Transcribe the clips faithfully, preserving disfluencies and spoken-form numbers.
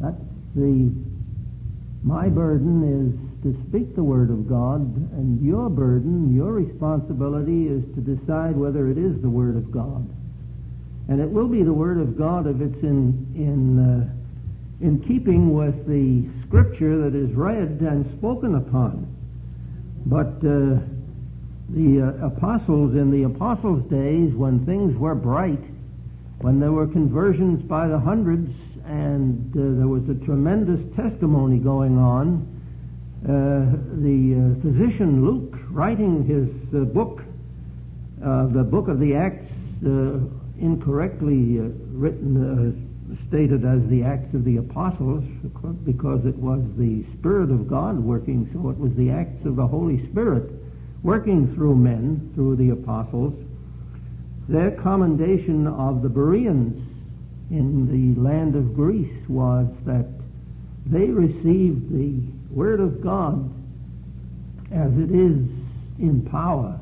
That's the, my burden is to speak the Word of God, and your burden, your responsibility is to decide whether it is the Word of God. And it will be the Word of God if it's in in uh, in keeping with the Scripture that is read and spoken upon. But uh, the uh, apostles, in the apostles' days, when things were bright, when there were conversions by the hundreds, and uh, there was a tremendous testimony going on, uh, the uh, physician Luke, writing his uh, book, uh, the book of the Acts, uh, incorrectly uh, written, uh, stated as the Acts of the Apostles, because it was the Spirit of God working, so it was the Acts of the Holy Spirit working through men, through the apostles. Their commendation of the Bereans in the land of Greece was that they received the Word of God as it is in power,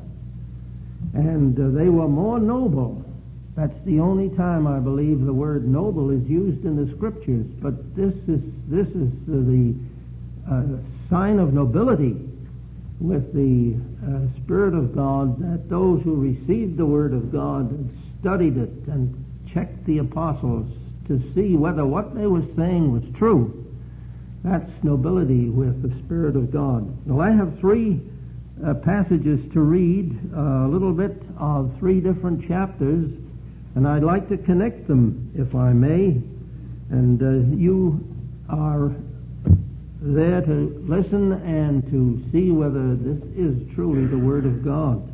and uh, they were more noble. That's the only time I believe the word noble is used in the Scriptures, but this is this is uh, the uh, sign of nobility with the uh, Spirit of God, that those who received the Word of God and studied it and checked the apostles to see whether what they were saying was true. That's nobility with the Spirit of God. Well, I have three uh, passages to read, uh, a little bit of three different chapters, and I'd like to connect them, if I may. And uh, you are there to listen and to see whether this is truly the Word of God.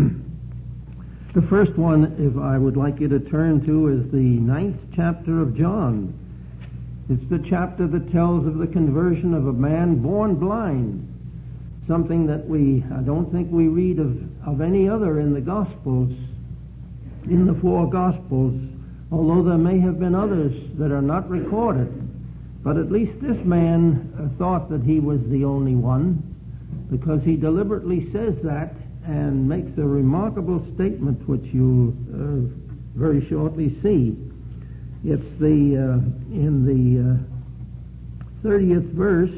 The first one, if I would like you to turn to, is the ninth chapter of John. It's the chapter that tells of the conversion of a man born blind, something that we, I don't think we read of, of any other in the Gospels, in the four Gospels, although there may have been others that are not recorded. But at least this man uh, thought that he was the only one, because he deliberately says that and makes a remarkable statement which you'll uh, very shortly see. It's the uh, in the uh, thirtieth verse,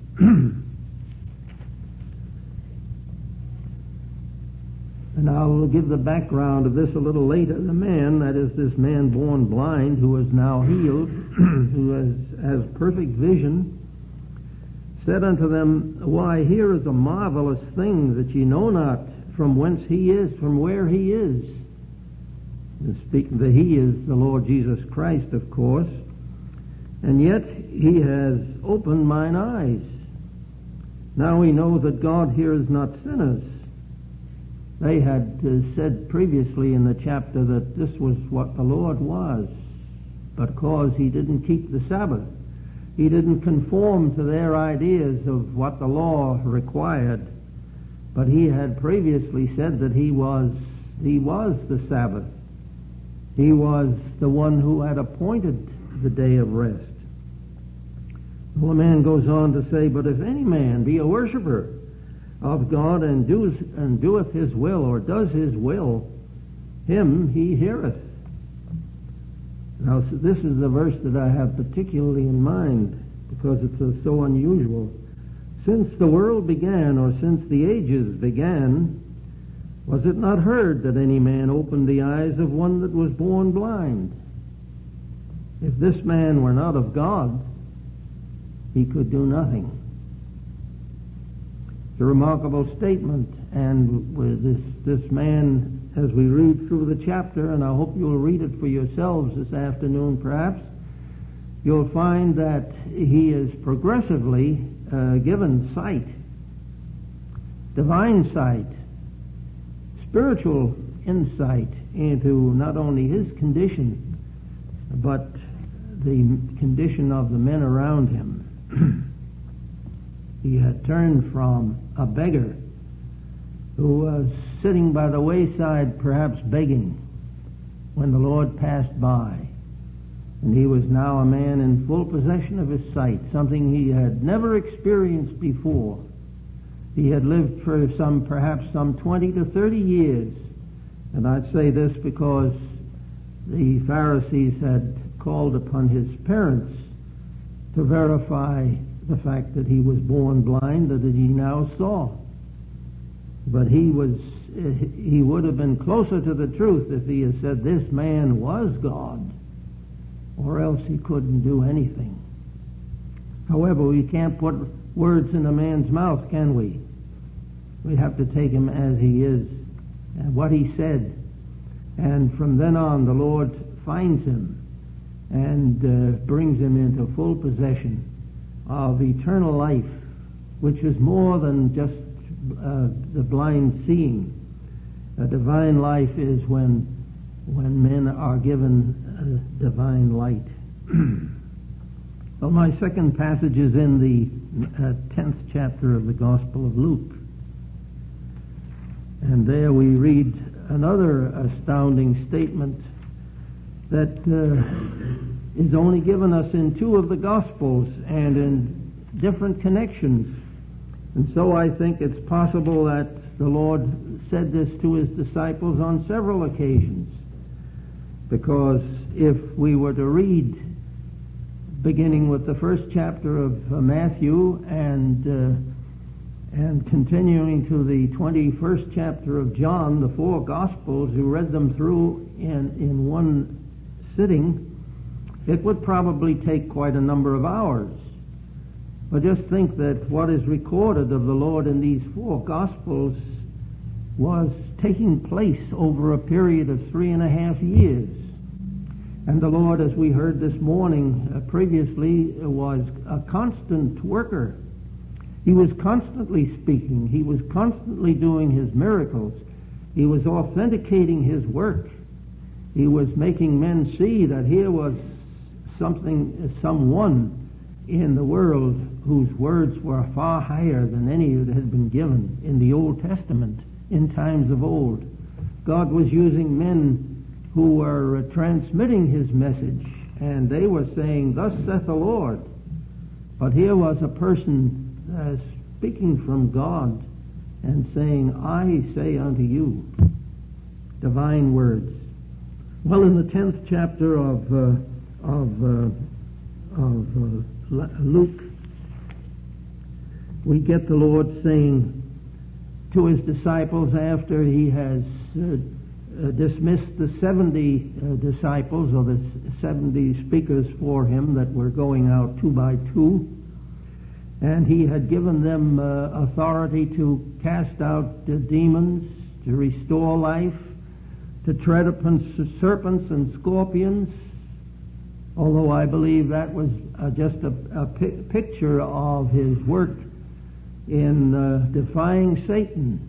and I'll give the background of this a little later. The man, that is this man born blind, who is now healed, who has, has perfect vision, said unto them, Why, here is a marvelous thing, that ye know not from whence he is, from where he is. And speaking, the he is the Lord Jesus Christ, of course. And yet he has opened mine eyes. Now we know that God hears not sinners. They had uh, said previously in the chapter that this was what the Lord was, because he didn't keep the Sabbath. He didn't conform to their ideas of what the law required. But he had previously said that he was he was the Sabbath. He was the one who had appointed the day of rest. Well, the man goes on to say, But if any man be a worshipper of God and does and doeth his will, or does his will, him he heareth. Now, so this is the verse that I have particularly in mind, because it's so unusual. Since the world began, or since the ages began, was it not heard that any man opened the eyes of one that was born blind? If this man were not of God, he could do nothing. It's a remarkable statement, and with this, this man, as we read through the chapter, and I hope you'll read it for yourselves this afternoon perhaps, you'll find that he is progressively uh, given sight, divine sight, spiritual insight into not only his condition, but the condition of the men around him. He had turned from a beggar who was sitting by the wayside, perhaps begging, when the Lord passed by. And he was now a man in full possession of his sight, something he had never experienced before. He had lived for some, perhaps some twenty to thirty years. And I'd say this because the Pharisees had called upon his parents to verify the fact that he was born blind, that he now saw. But he was he would have been closer to the truth if he had said this man was God, or else he couldn't do anything. However, we can't put words in a man's mouth, can we? We have to take him as he is, and what he said. And from then on, the Lord finds him and uh, brings him into full possession of eternal life, which is more than just uh, the blind seeing. A divine life is when when men are given uh, divine light. Well, my second passage is in the uh, tenth chapter of the Gospel of Luke. And there we read another astounding statement that uh, is only given us in two of the Gospels and in different connections. And so I think it's possible that the Lord said this to his disciples on several occasions. Because if we were to read, beginning with the first chapter of uh, Matthew and uh, and continuing to the twenty-first chapter of John, the four Gospels, who read them through in, in one sitting, it would probably take quite a number of hours. But just think that what is recorded of the Lord in these four Gospels was taking place over a period of three and a half years. And the Lord, as we heard this morning uh, previously, uh, was a constant worker. He was constantly speaking. He was constantly doing his miracles. He was authenticating his work. He was making men see that here was something, someone in the world whose words were far higher than any that had been given in the Old Testament in times of old. God was using men who were uh, transmitting his message, and they were saying, "Thus saith the Lord." But here was a person uh, speaking from God and saying, "I say unto you," divine words. Well, in the tenth chapter of uh, of uh, of uh, Luke, we get the Lord saying to his disciples after he has uh, Uh, dismissed the seventy uh, disciples, or the seventy speakers for him that were going out two by two, and he had given them uh, authority to cast out uh, demons, to restore life, to tread upon serpents and scorpions, although I believe that was uh, just a, a pi- picture of his work in uh, defying Satan.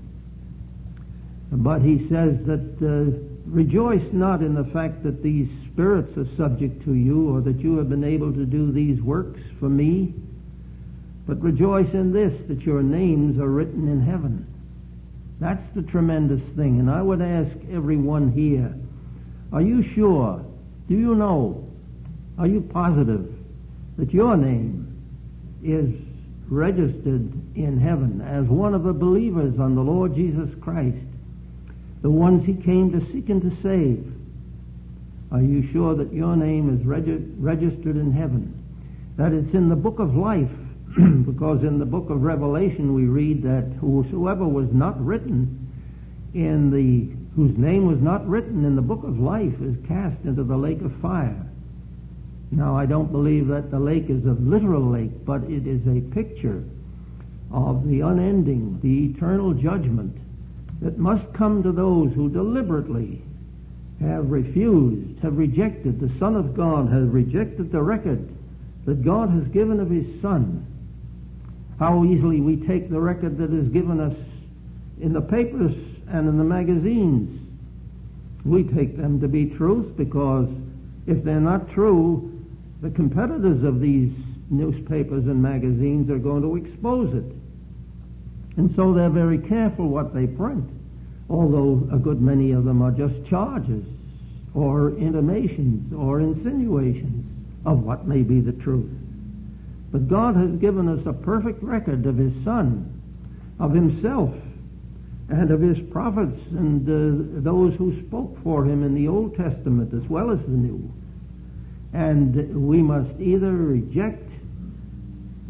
But he says that uh, rejoice not in the fact that these spirits are subject to you, or that you have been able to do these works for me, but rejoice in this, that your names are written in heaven. That's the tremendous thing. And I would ask everyone here, are you sure? Do you know? Are you positive that your name is registered in heaven as one of the believers on the Lord Jesus Christ, the ones he came to seek and to save? Are you sure that your name is regi- registered in heaven? That it's in the book of life? Because in the book of Revelation we read that whosoever was not written in the, whose name was not written in the book of life is cast into the lake of fire. Now, I don't believe that the lake is a literal lake, but it is a picture of the unending, the eternal judgment that must come to those who deliberately have refused, have rejected the Son of God, have rejected the record that God has given of his Son. How easily we take the record that is given us in the papers and in the magazines. We take them to be truth because if they're not true, the competitors of these newspapers and magazines are going to expose it. And so they're very careful what they print, although a good many of them are just charges or intimations or insinuations of what may be the truth. But God has given us a perfect record of his Son, of himself, and of his prophets and uh, those who spoke for him in the Old Testament as well as the New. And we must either reject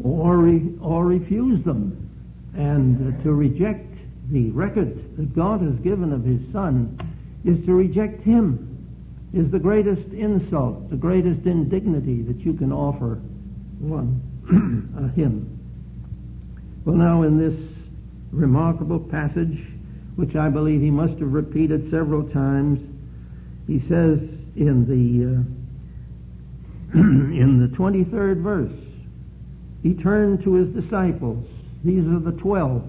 or, re, or refuse them. And uh, to reject the record that God has given of His Son is to reject Him, is the greatest insult, the greatest indignity that you can offer one, uh, Him. Well, now in this remarkable passage, which I believe he must have repeated several times, he says in the uh, in the twenty-third verse, he turned to his disciples, these are the twelve,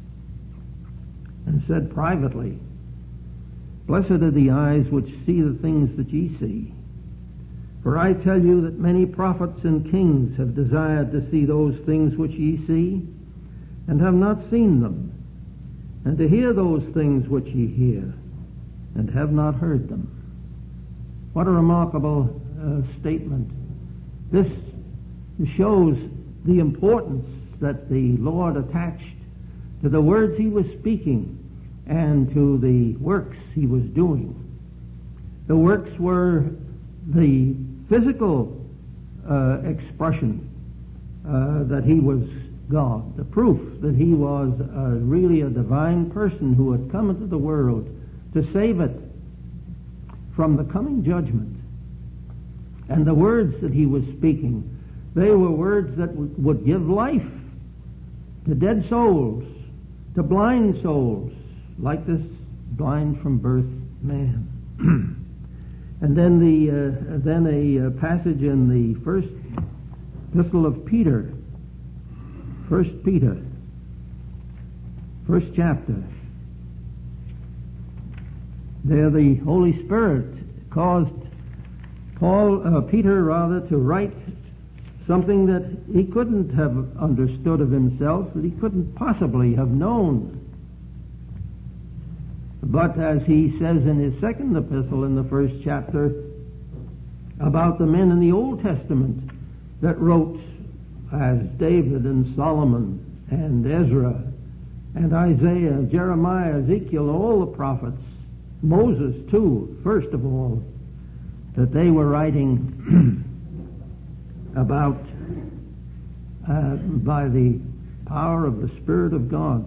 and said privately, "Blessed are the eyes which see the things that ye see. For I tell you that many prophets and kings have desired to see those things which ye see, and have not seen them, and to hear those things which ye hear, and have not heard them." What a remarkable uh, statement. This shows the importance that the Lord attached to the words he was speaking and to the works he was doing. The works were the physical uh, expression uh, that he was God, the proof that he was uh, really a divine person who had come into the world to save it from the coming judgment. And the words that he was speaking, they were words that w- would give life to dead souls, to blind souls, like this blind from birth man. And then the uh, then a uh, passage in the first epistle of Peter, First Peter, first chapter. There, the Holy Spirit caused Paul, uh, Peter rather, to write something that he couldn't have understood of himself, that he couldn't possibly have known. But as he says in his second epistle in the first chapter about the men in the Old Testament that wrote as David and Solomon and Ezra and Isaiah, Jeremiah, Ezekiel, all the prophets, Moses too, first of all, that they were writing about uh, by the power of the Spirit of God.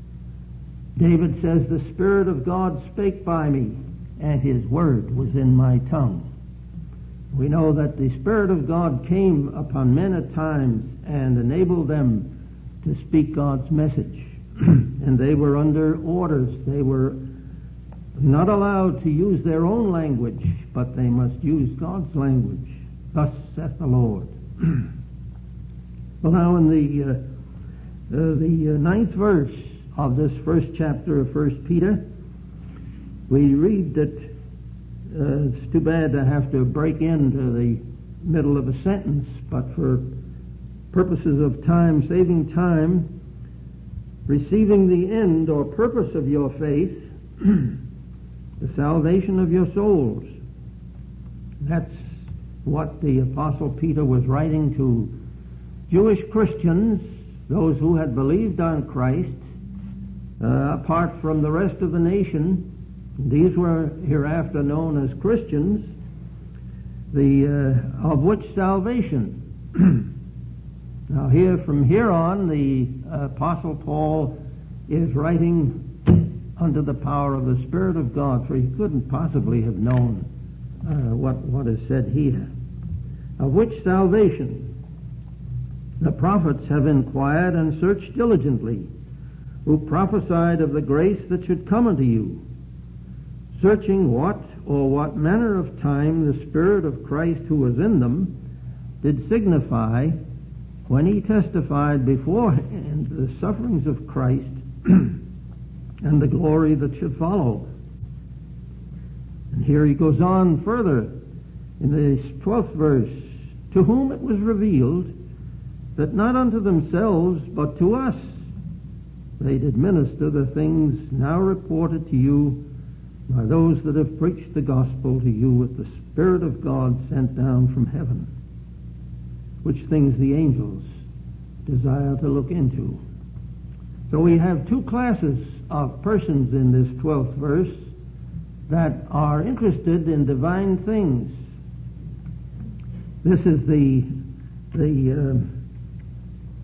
David says, "The Spirit of God spake by me, and His word was in my tongue." We know that the Spirit of God came upon men at times and enabled them to speak God's message. And they were under orders. They were not allowed to use their own language, but they must use God's language. Thus saith the Lord. Well, now in the uh, uh, the uh, ninth verse of this first chapter of First Peter, we read that uh, it's too bad to have to break into the middle of a sentence, but for purposes of time, saving time, receiving the end or purpose of your faith, the salvation of your souls. That's what the Apostle Peter was writing to Jewish Christians, those who had believed on Christ, uh, apart from the rest of the nation. These were hereafter known as Christians, the uh, of which salvation. Now here, from here on, the uh, Apostle Paul is writing under the power of the Spirit of God, for he couldn't possibly have known uh, what, what is said here. Of which salvation the prophets have inquired and searched diligently, who prophesied of the grace that should come unto you, searching what or what manner of time the Spirit of Christ who was in them did signify when he testified beforehand the sufferings of Christ and the glory that should follow. And here he goes on further in the twelfth verse, to whom it was revealed that not unto themselves but to us they did minister the things now reported to you by those that have preached the gospel to you with the Spirit of God sent down from heaven, which things the angels desire to look into. So we have two classes of persons in this twelfth verse that are interested in divine things. This is the the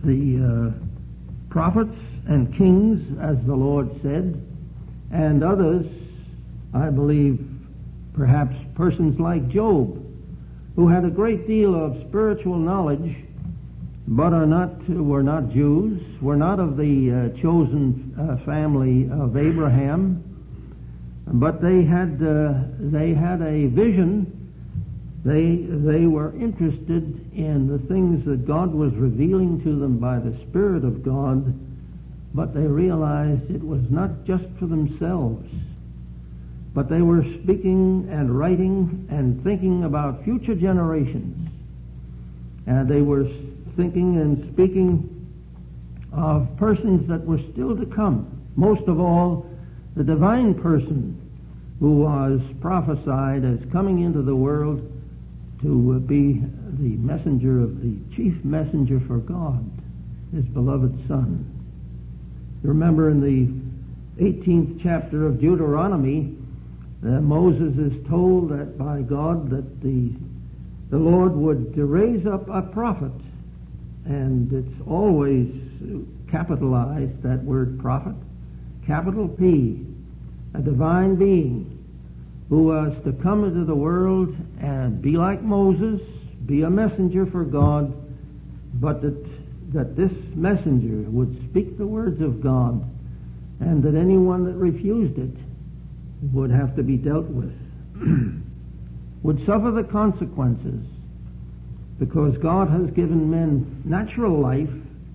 the uh, prophets and kings, as the Lord said, and others, I believe, perhaps persons like Job, who had a great deal of spiritual knowledge, but are not were not Jews, were not of the uh, chosen uh, family of Abraham, but they had uh, they had a vision. They they were interested in the things that God was revealing to them by the Spirit of God, but they realized it was not just for themselves, but they were speaking and writing and thinking about future generations. And they were thinking and speaking of persons that were still to come. Most of all, the divine person who was prophesied as coming into the world to be the messenger of the chief messenger for God, his beloved Son. You remember in the eighteenth chapter of Deuteronomy, uh, Moses is told that by God that the the Lord would raise up a prophet, and it's always capitalized, that word prophet, capital P, a divine being who was to come into the world and be like Moses, be a messenger for God, but that that this messenger would speak the words of God, and that anyone that refused it would have to be dealt with, would suffer the consequences, because God has given men natural life,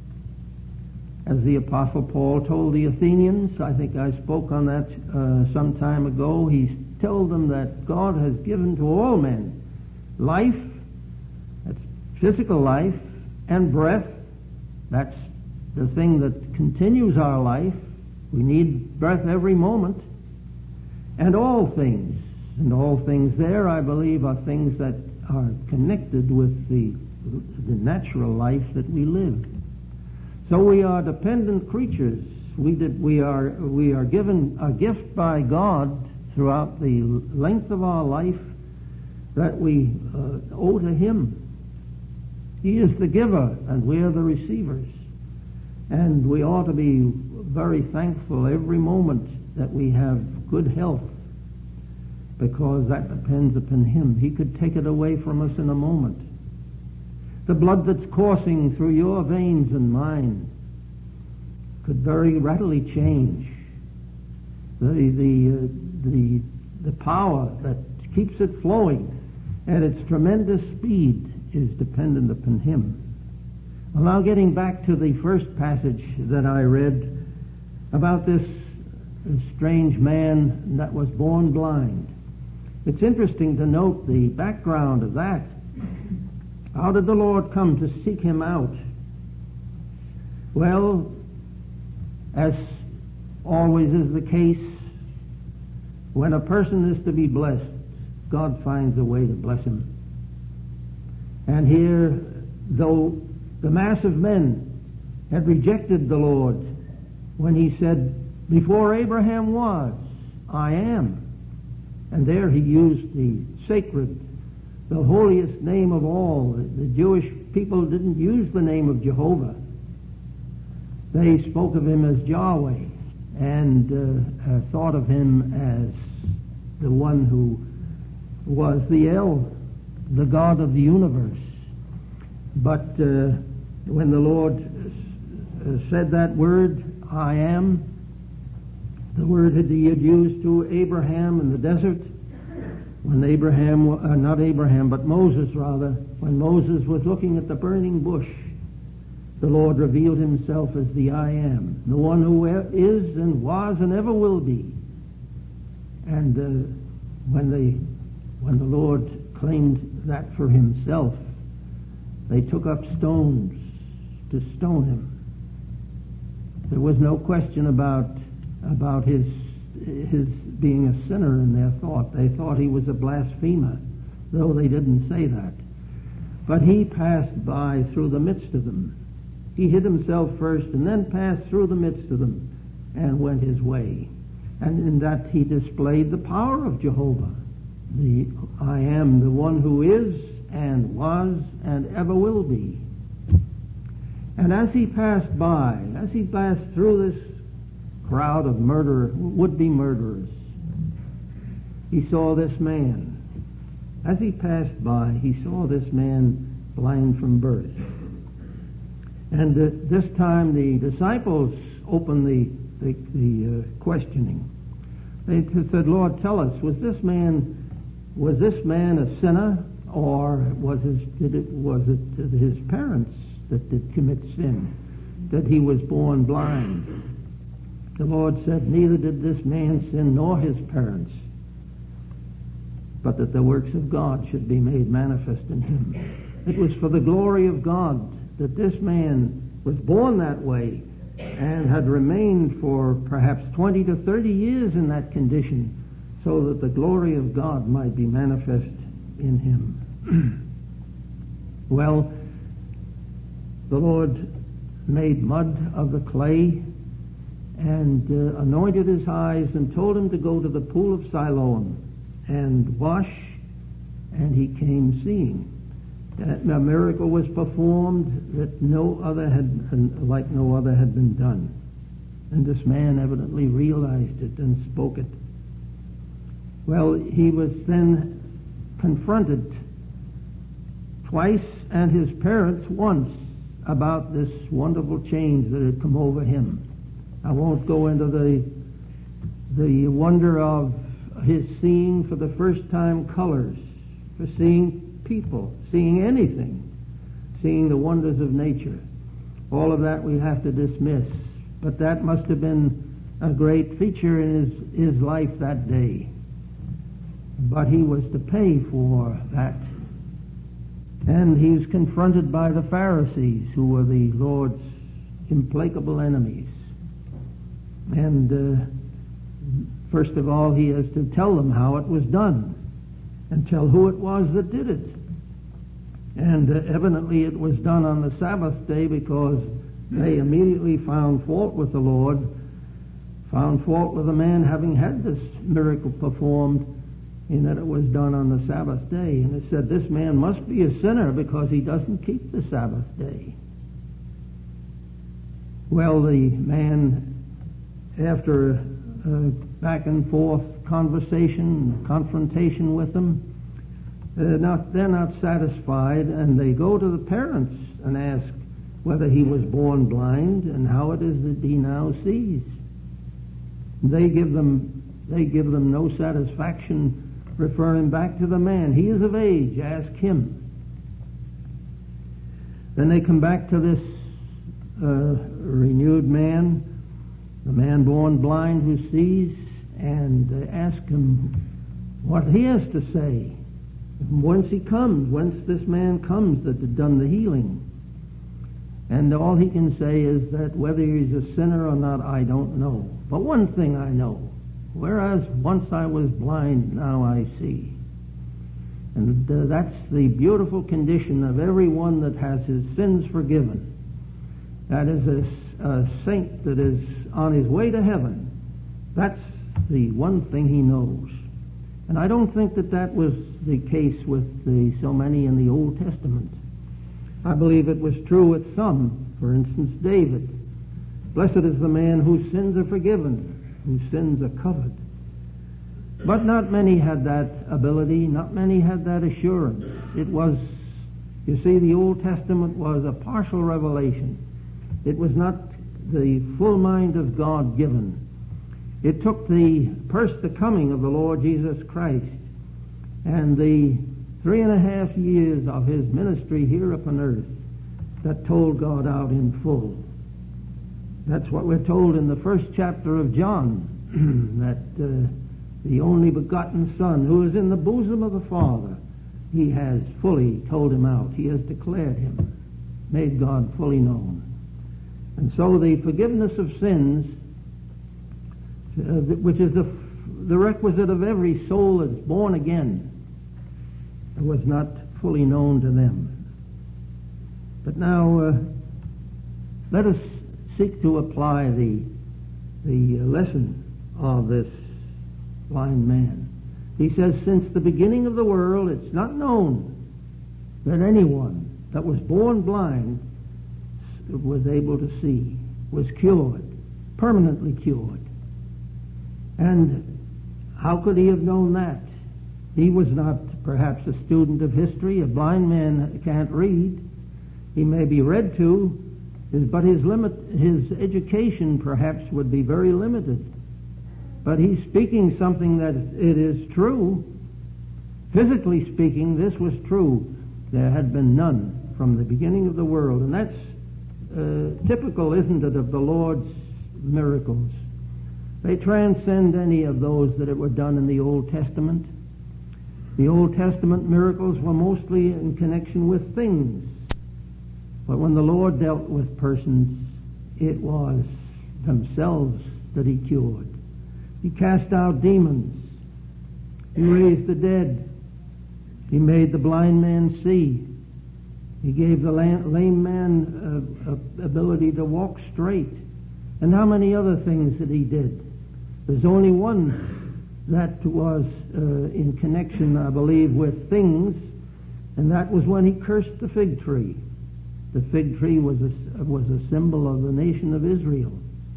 as the Apostle Paul told the Athenians. I think I spoke on that uh, some time ago. He told them that God has given to all men life, that's physical life, and breath. That's the thing that continues our life. We need breath every moment. And all things. And all things there, I believe, are things that are connected with the, the natural life that we live. So we are dependent creatures. We, did, we, are, we are given a gift by God throughout the length of our life that we uh, owe to Him. He is the giver, and we are the receivers. And we ought to be very thankful every moment that we have good health, because that depends upon Him. He could take it away from us in a moment. The blood that's coursing through your veins and mine could very readily change. The, the, uh, the, the power that keeps it flowing at its tremendous speed is dependent upon Him. Well, now getting back to the first passage that I read about this, this strange man that was born blind. It's interesting to note the background of that. How did the Lord come to seek him out? Well, as always is the case, when a person is to be blessed, God finds a way to bless him. And here, though the mass of men had rejected the Lord when He said, before Abraham was, I am. And there He used the sacred, the holiest name of all. The Jewish people didn't use the name of Jehovah. They spoke of Him as Yahweh, and uh, uh, thought of Him as the one who was the El, the God of the universe. But uh, when the Lord uh, said that word, I am, the word that He had used to Abraham in the desert, when Abraham, uh, not Abraham, but Moses rather, when Moses was looking at the burning bush, the Lord revealed Himself as the I am, the one who is and was and ever will be. And uh, when they, when the Lord claimed that for Himself, they took up stones to stone Him. There was no question about about his his being a sinner in their thought. They thought he was a blasphemer, though they didn't say that. But He passed by through the midst of them. He hid Himself first and then passed through the midst of them and went His way. And in that He displayed the power of Jehovah, the I am, the one who is and was and ever will be. And as he passed by, as he passed through this crowd of murderer, would-be murderers, he saw this man. As he passed by, he saw this man blind from birth. And uh, this time the disciples opened the, the, the uh, questioning. They said, Lord, tell us, was this man, was this man a sinner, or was, his, did it, was it his parents that did commit sin, that he was born blind? The Lord said, neither did this man sin nor his parents, but that the works of God should be made manifest in him. It was for the glory of God that this man was born that way and had remained for perhaps twenty to thirty years in that condition, so that the glory of God might be manifest in him. Well, the Lord made mud of the clay and uh, anointed his eyes and told him to go to the pool of Siloam and wash, and he came seeing. That a miracle was performed that no other had, like no other had been done. And this man evidently realized it and spoke it. Well, he was then confronted twice, and his parents once, about this wonderful change that had come over him. I won't go into the the wonder of his seeing for the first time colors, for seeing people, seeing anything, seeing the wonders of nature. All of that we have to dismiss. But that must have been a great feature in his, his life that day. But he was to pay for that. And he was confronted by the Pharisees, who were the Lord's implacable enemies. And uh, first of all, he has to tell them how it was done and tell who it was that did it. And uh, evidently it was done on the Sabbath day, because they immediately found fault with the Lord, found fault with the man having had this miracle performed, in that it was done on the Sabbath day. And it said, this man must be a sinner because he doesn't keep the Sabbath day. Well, the man, after a back and forth conversation, confrontation with them, they're not, they're not satisfied, and they go to the parents and ask whether he was born blind and how it is that he now sees. They give them, they give them no satisfaction, referring back to the man. He is of age, ask him. Then they come back to this uh, renewed man, the man born blind who sees, and uh, ask him what he has to say. Whence he comes, whence this man comes that had done the healing. And all he can say is that whether he's a sinner or not, I don't know. But one thing I know, whereas once I was blind, now I see. And uh, that's the beautiful condition of everyone that has his sins forgiven. That is a, a saint that is on his way to heaven. That's the one thing he knows. And I don't think that that was the case with the, so many in the Old Testament. I believe it was true with some. For instance, David. Blessed is the man whose sins are forgiven, whose sins are covered. But not many had that ability, not many had that assurance. It was, you see, the Old Testament was a partial revelation. It was not the full mind of God given. It took the first the coming of the Lord Jesus Christ and the three and a half years of his ministry here upon earth that told God out in full. That's what we're told in the first chapter of John, that uh, the only begotten Son, who is in the bosom of the Father, he has fully told him out. He has declared him, made God fully known. And so the forgiveness of sins, uh, which is the, the requisite of every soul that's born again, was not fully known to them. But now uh, let us seek to apply the the lesson of this blind man. He says, since the beginning of the world, it's not known that anyone that was born blind was able to see, was cured, permanently cured. And how could he have known that? He was not perhaps a student of history. A blind man can't read. He may be read to, but his limit, his education perhaps would be very limited. But he's speaking something that it is true. Physically speaking, this was true. There had been none from the beginning of the world. And that's uh, typical, isn't it, of the Lord's miracles. They transcend any of those that were done in the Old Testament. The Old Testament miracles were mostly in connection with things. But when the Lord dealt with persons, it was themselves that he cured. He cast out demons. He raised the dead. He made the blind man see. He gave the lame man uh, uh, ability to walk straight. And how many other things that he did? There's only one that was uh, in connection, I believe, with things, and that was when he cursed the fig tree. The fig tree was a, was a symbol of the nation of Israel.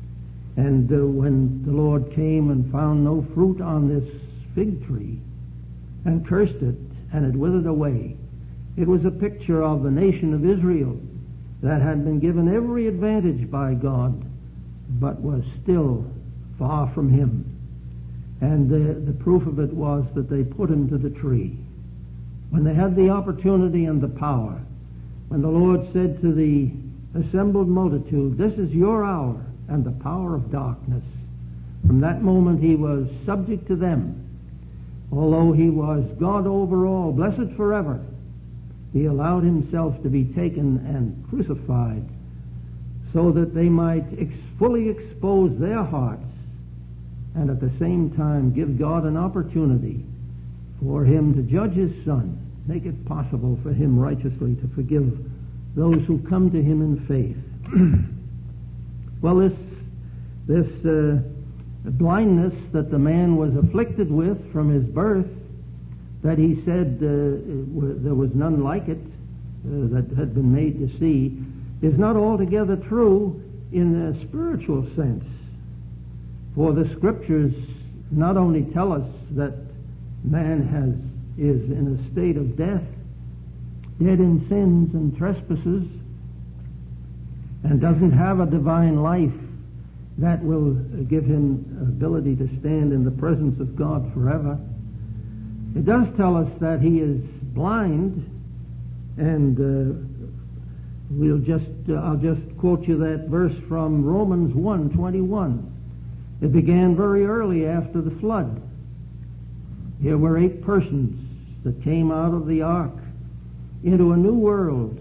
And uh, when the Lord came and found no fruit on this fig tree and cursed it, and it withered away, it was a picture of the nation of Israel that had been given every advantage by God, but was still far from him. And the, the proof of it was that they put him to the tree. When they had the opportunity and the power, when the Lord said to the assembled multitude, "This is your hour and the power of darkness," from that moment he was subject to them. Although he was God over all, blessed forever, he allowed himself to be taken and crucified so that they might ex- fully expose their hearts and at the same time give God an opportunity for him to judge his Son, make it possible for him righteously to forgive those who come to him in faith. Well, this this uh, blindness that the man was afflicted with from his birth, that he said uh, there was none like it uh, that had been made to see, is not altogether true in a spiritual sense. For the Scriptures not only tell us that man has is in a state of death, dead in sins and trespasses, and doesn't have a divine life that will give him ability to stand in the presence of God forever. It does tell us that he is blind, and uh, we'll just uh, I'll just quote you that verse from Romans one twenty-one. It began very early after the flood. Here were eight persons that came out of the ark into a new world,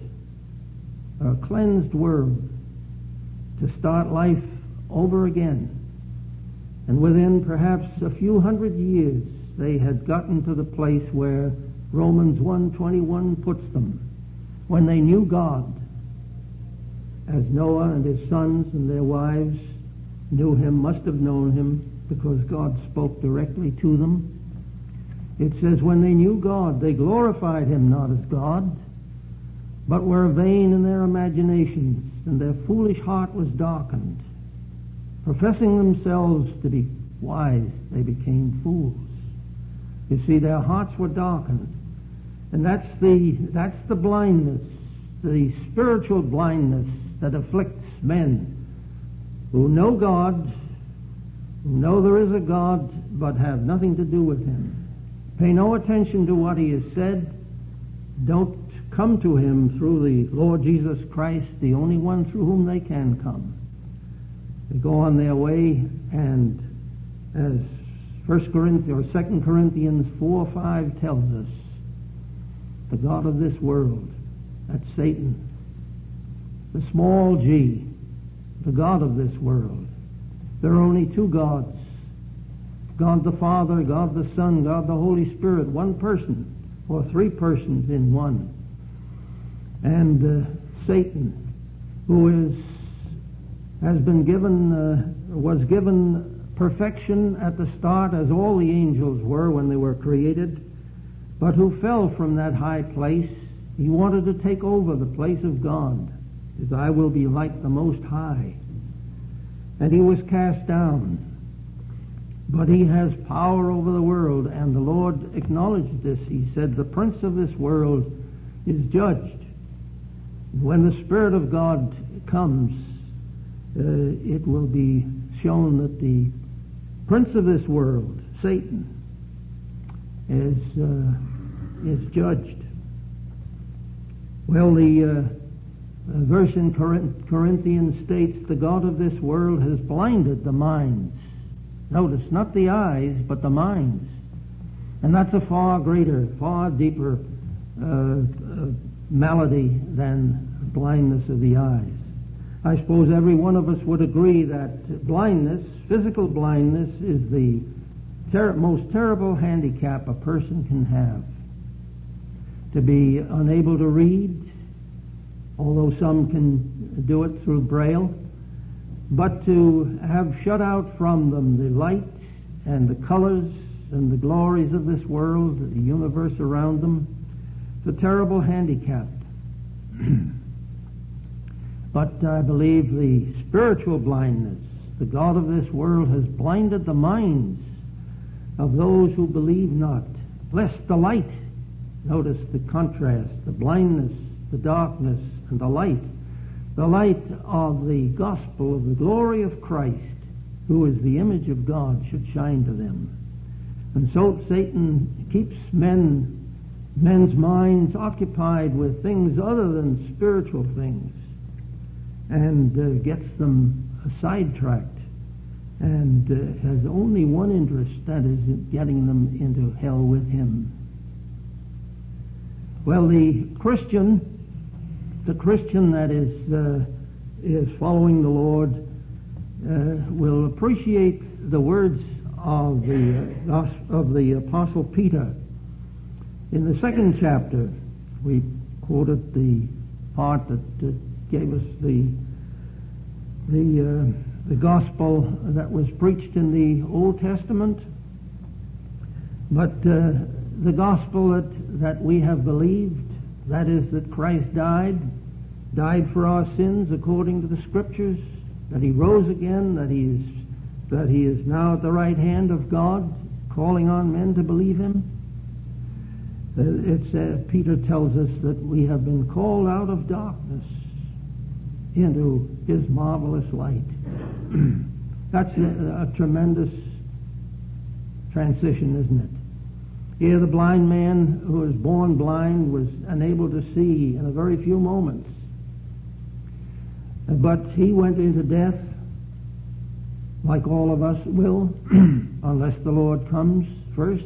a cleansed world, to start life over again. And within perhaps a few hundred years, they had gotten to the place where Romans one twenty-one puts them, when they knew God, as Noah and his sons and their wives knew him, must have known him, because God spoke directly to them. It says, when they knew God, they glorified him not as God, but were vain in their imaginations, and their foolish heart was darkened. Professing themselves to be wise, they became fools. You see, their hearts were darkened. And that's the that's the blindness, the spiritual blindness that afflicts men who know God, who know there is a God, but have nothing to do with him. Pay no attention to what he has said. Don't come to him through the Lord Jesus Christ, the only one through whom they can come. They go on their way, and as First Corinthians or Second Corinthians four five tells us, the god of this world, that's Satan, the small g, the god of this world. There are only two gods, God the Father, God the Son, God the Holy Spirit, one person, or three persons in one. And uh, Satan, who is has been given, uh, was given perfection at the start, as all the angels were when they were created, but who fell from that high place. He wanted to take over the place of God. says, I will be like the Most High. And he was cast down. But he has power over the world, and the Lord acknowledged this. He said, the prince of this world is judged. When the Spirit of God comes, uh, it will be shown that the prince of this world, Satan, is uh, is judged. Well, the uh, verse in Corinthians states, the God of this world has blinded the minds. Notice, not the eyes, but the minds. And that's a far greater, far deeper uh, uh, malady than blindness of the eyes. I suppose every one of us would agree that blindness, physical blindness, is the ter- most terrible handicap a person can have. To be unable to read, although some can do it through Braille, but to have shut out from them the light and the colors and the glories of this world, the universe around them. It's a terrible handicap. But I believe the spiritual blindness, the God of this world has blinded the minds of those who believe not. Lest the light, notice the contrast, the blindness, the darkness, and the light. The light of the gospel of the glory of Christ, who is the image of God, should shine to them. And so Satan keeps men, men's minds occupied with things other than spiritual things, and uh, gets them sidetracked, and uh, has only one interest, that is getting them into hell with him. Well, the Christian The Christian that is uh, is following the Lord uh, will appreciate the words of the uh, of the Apostle Peter in the second chapter. We quoted the part that uh, gave us the the uh, the gospel that was preached in the Old Testament, but uh, the gospel that that we have believed. That is, that Christ died, died for our sins according to the Scriptures, that he rose again, that he is, that he is now at the right hand of God, calling on men to believe him. It's, uh, Peter tells us that we have been called out of darkness into his marvelous light. That's a, a tremendous transition, isn't it? Here the blind man who was born blind was unable to see in a very few moments. But he went into death, like all of us will, unless the Lord comes first.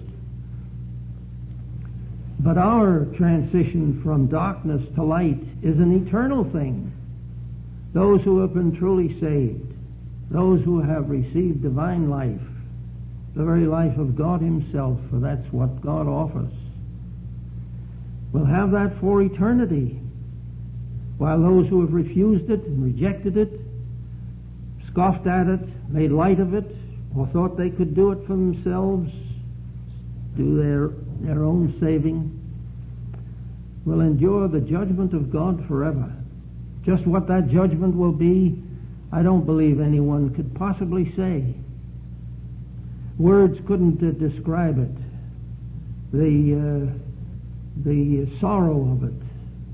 But our transition from darkness to light is an eternal thing. Those who have been truly saved, those who have received divine life, the very life of God himself, for that's what God offers, will have that for eternity, while those who have refused it and rejected it, scoffed at it, made light of it, or thought they could do it for themselves, do their, their own saving, will endure the judgment of God forever. Just what that judgment will be, I don't believe anyone could possibly say. Words couldn't uh, describe it. The uh, the sorrow of it,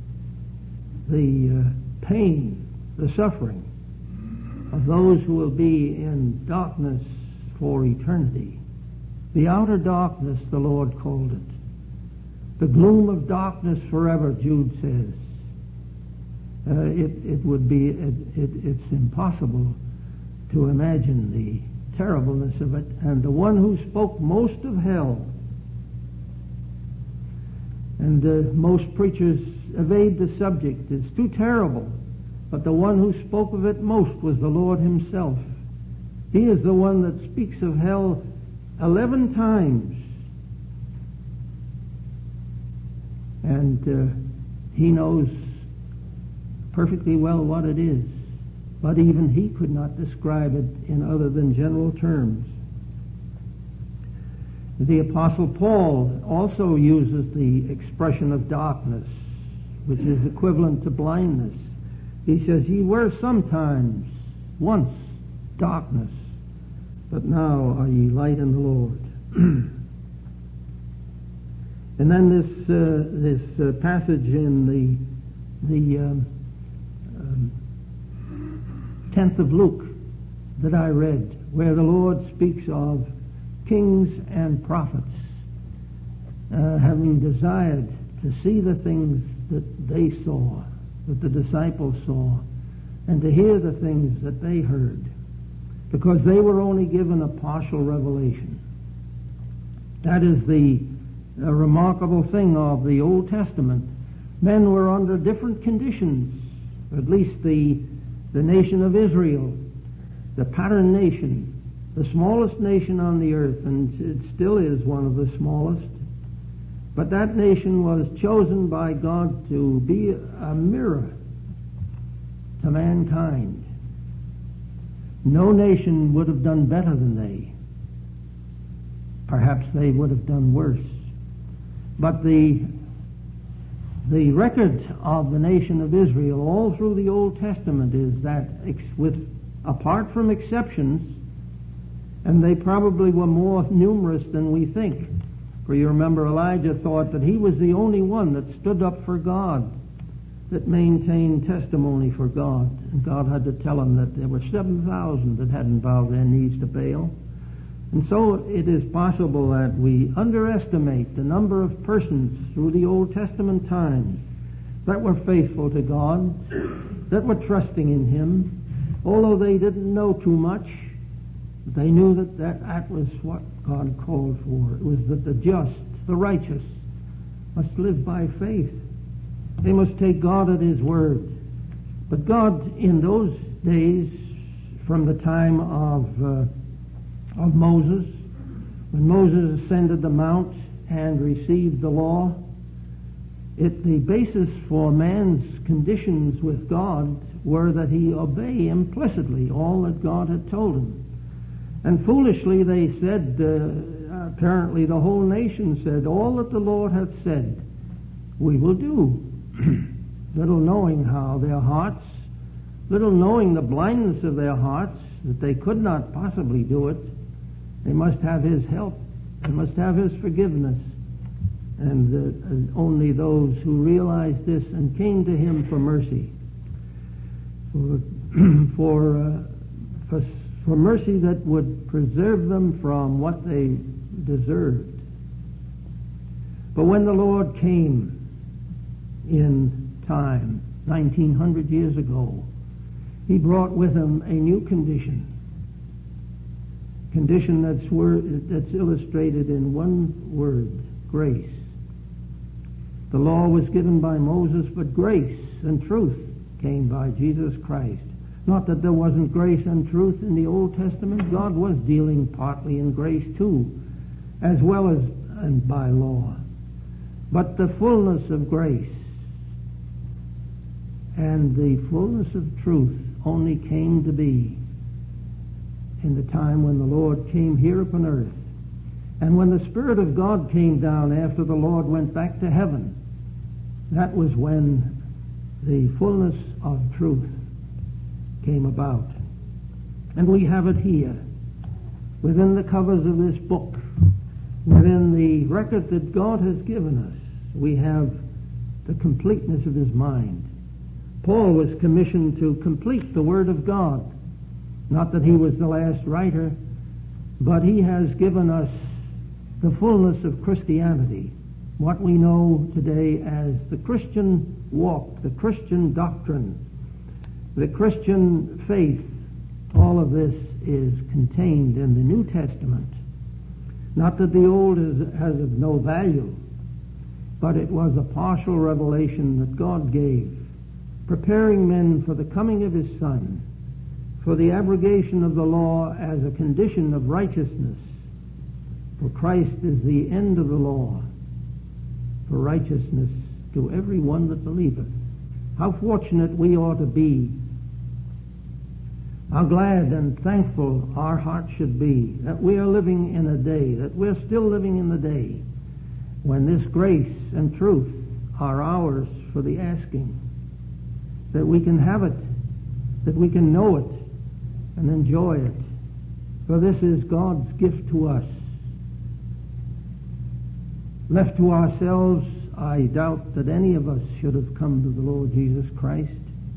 the uh, pain, the suffering of those who will be in darkness for eternity. The outer darkness, the Lord called it. The gloom of darkness forever, Jude says. Uh, it, it would be, it, it, it's impossible to imagine the terribleness of it, and the one who spoke most of hell. And uh, most preachers evade the subject. It's too terrible. But the one who spoke of it most was the Lord himself. He is the one that speaks of hell eleven times. And uh, he knows perfectly well what it is. But even he could not describe it in other than general terms. The Apostle Paul also uses the expression of darkness, which is equivalent to blindness. He says, ye were sometimes, once, darkness, but now are ye light in the Lord. And then this uh, this uh, passage in the the um, um, tenth of Luke that I read, where the Lord speaks of kings and prophets uh, having desired to see the things that they saw, that the disciples saw, and to hear the things that they heard, because they were only given a partial revelation. That is the a remarkable thing of the Old Testament. Men were under different conditions, at least the the nation of Israel, the pattern nation, the smallest nation on the earth, and it still is one of the smallest. But that nation was chosen by God to be a mirror to mankind. No nation would have done better than they. Perhaps they would have done worse. But the the record of the nation of Israel all through the Old Testament is that, with apart from exceptions, and they probably were more numerous than we think. For you remember Elijah thought that he was the only one that stood up for God, that maintained testimony for God. And God had to tell him that there were seven thousand that hadn't bowed their knees to Baal. And so it is possible that we underestimate the number of persons through the Old Testament times that were faithful to God, that were trusting in Him, although they didn't know too much. They knew that that, that was what God called for. It was that the just, the righteous, must live by faith. They must take God at His word. But God, in those days, from the time of uh, of Moses, when Moses ascended the mount and received the law, it the basis for man's conditions with God were that he obey implicitly all that God had told him. And foolishly they said, uh, apparently the whole nation said, all that the Lord hath said, we will do. Little knowing how their hearts, little knowing the blindness of their hearts, that they could not possibly do it. They must have His help. They must have His forgiveness. And, uh, and only those who realized this and came to Him for mercy, for for, uh, for for mercy that would preserve them from what they deserved. But when the Lord came in time, nineteen hundred years ago, He brought with Him a new condition. Condition that's word, that's illustrated in one word, grace. The law was given by Moses, but grace and truth came by Jesus Christ. Not that there wasn't grace and truth in the Old Testament. God was dealing partly in grace too, as well as and by law. But the fullness of grace and the fullness of truth only came to be in the time when the Lord came here upon earth. And when the Spirit of God came down after the Lord went back to heaven, that was when the fullness of truth came about. And we have it here, within the covers of this book, within the record that God has given us. We have the completeness of His mind. Paul was commissioned to complete the Word of God. Not that he was the last writer, but he has given us the fullness of Christianity, what we know today as the Christian walk, the Christian doctrine, the Christian faith. All of this is contained in the New Testament. Not that the Old is, has of no value, but it was a partial revelation that God gave, preparing men for the coming of His Son, for the abrogation of the law as a condition of righteousness. For Christ is the end of the law, for righteousness to every one that believeth. How fortunate we ought to be. How glad and thankful our hearts should be that we are living in a day, that we're still living in the day, when this grace and truth are ours for the asking. that we can have it, that we can know it and enjoy it. For this is God's gift to us. Left to ourselves, I doubt that any of us should have come to the Lord Jesus Christ.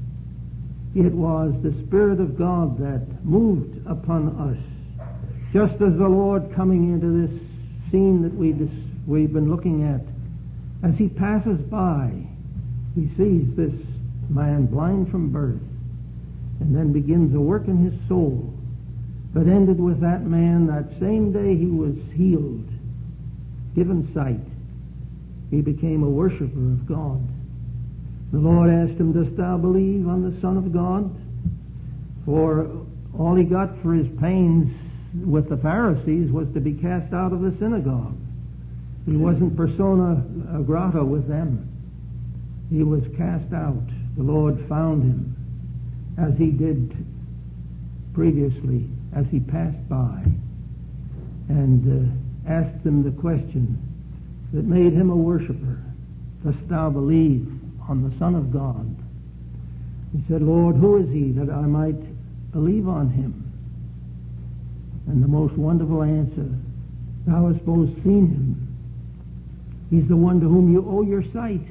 It was the Spirit of God that moved upon us. Just as the Lord coming into this scene that we dis- we've been looking at, as he passes by, he sees this man blind from birth, and then begins a work in his soul that ended with that man that same day he was healed, given sight. He became a worshiper of God. The Lord asked him, "Dost thou believe on the Son of God?" For all he got for his pains with the Pharisees was to be cast out of the synagogue. He wasn't persona grata with them. He was cast out. The Lord found him, as he did previously, as he passed by, and uh, asked him the question that made him a worshiper. "Dost thou believe on the Son of God?" He said, "Lord, who is he that I might believe on him?" And the most wonderful answer, "Thou hast both seen him. He's the one to whom you owe your sight,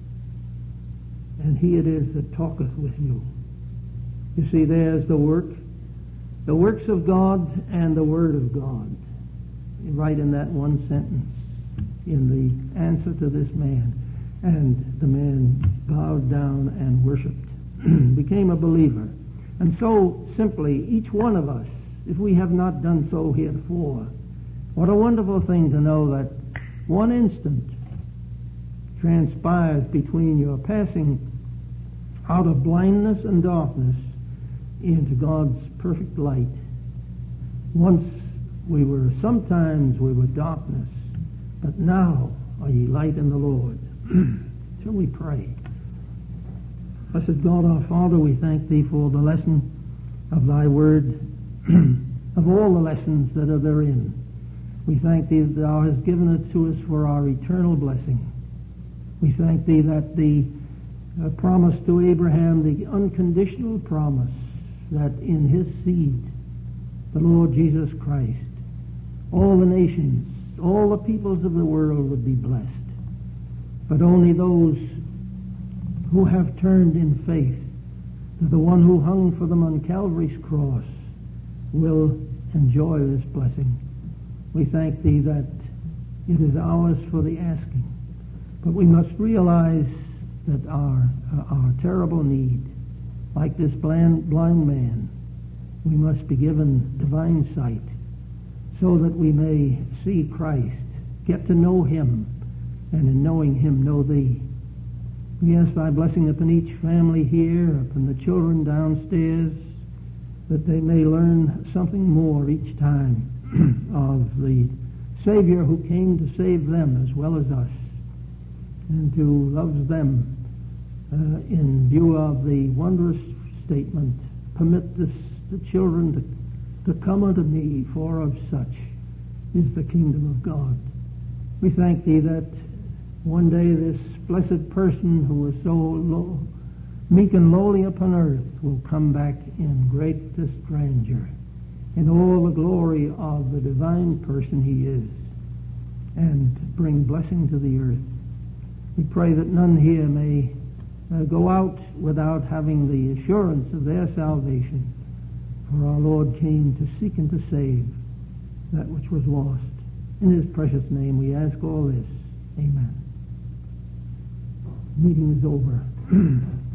and he it is that talketh with you." You see, there's the work, the works of God and the Word of God, right in that one sentence, in the answer to this man. And the man bowed down and worshipped, became a believer. And so simply, each one of us, if we have not done so heretofore, what a wonderful thing to know that one instant transpires between your passing out of blindness and darkness into God's perfect light. Once we were, sometimes we were darkness, but now are ye light in the Lord. Shall we pray? Blessed God, our Father, we thank Thee for the lesson of Thy Word, of all the lessons that are therein. We thank Thee that Thou hast given it to us for our eternal blessing. We thank Thee that the uh, promise to Abraham, the unconditional promise that in his seed, the Lord Jesus Christ, all the nations, all the peoples of the world would be blessed. But only those who have turned in faith to the one who hung for them on Calvary's cross will enjoy this blessing. We thank Thee that it is ours for the asking. But we must realize that our, uh, our terrible need, like this blind, blind man, we must be given divine sight so that we may see Christ, get to know Him, and in knowing Him, know Thee. We ask Thy blessing upon each family here, upon the children downstairs, that they may learn something more each time of the Savior who came to save them as well as us, and who loves them uh, in view of the wondrous statement, "Permit this, the children to, to come unto me, for of such is the kingdom of God." We thank Thee that one day this blessed person who was so low, meek and lowly upon earth will come back in greatest grandeur, in all the glory of the divine person He is, and bring blessing to the earth. We pray that none here may uh, go out without having the assurance of their salvation, for our Lord came to seek and to save that which was lost. In His precious name we ask all this. Amen. Meeting is over.